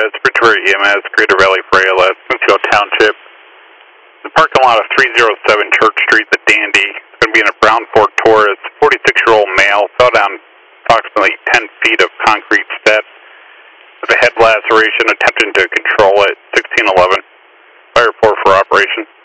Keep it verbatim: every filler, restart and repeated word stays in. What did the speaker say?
S, Bridgewater E M S, Greater Valley for A L S, Smithfield Township. The parking lot of three oh seven Church Street, the Dandy. It's going to be in a brown Ford Taurus. forty-six-year-old male fell down approximately ten feet of concrete steps with a head laceration, attempting to control it. sixteen eleven. Fire report for operation.